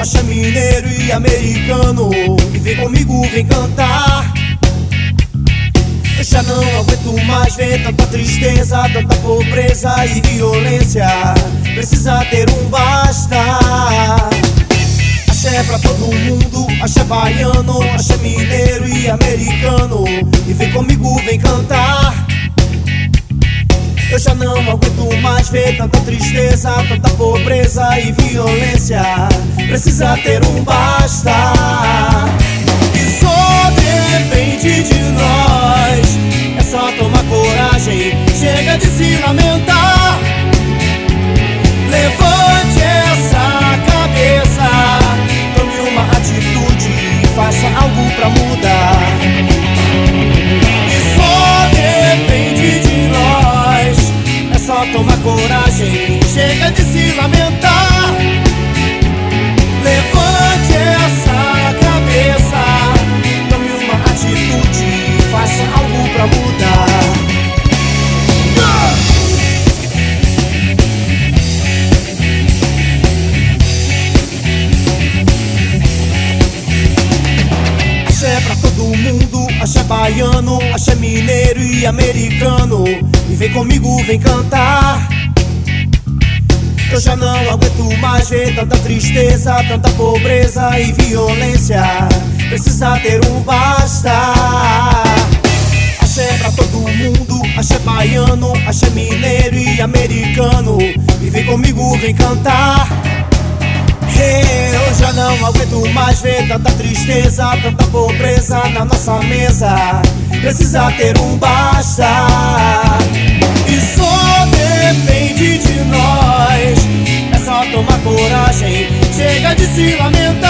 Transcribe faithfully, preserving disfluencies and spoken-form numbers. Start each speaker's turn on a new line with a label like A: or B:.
A: axé mineiro e americano. E vem comigo, vem cantar. Eu já não aguento mais ver tanta tristeza, tanta pobreza e violência. Precisa ter um basta. Axé pra todo mundo, axé baiano, axé mineiro e americano. E vem comigo, vem cantar. Eu já não aguento mais ver tanta tristeza, tanta pobreza e violência. Precisa ter um basta. E só depende de nós. É só tomar coragem, chega de se lamentar. Levante essa cabeça, tome uma atitude e faça algo pra mudar. E só depende de nós. É só tomar coragem, chega de se lamentar. Levante essa cabeça, tome uma atitude e faça algo pra mudar. Axé pra todo mundo, axé baiano, axé mineiro e americano. E vem comigo, vem cantar. Eu já não aguento mais ver tanta tristeza, tanta pobreza e violência. Precisa ter um basta. Axé pra todo mundo, axé baiano, axé mineiro e americano. E vem comigo, vem cantar. Eu já não aguento mais ver tanta tristeza, tanta pobreza na nossa mesa. Precisa ter um basta. E só depende de nós. É só tomar coragem, chega de se lamentar.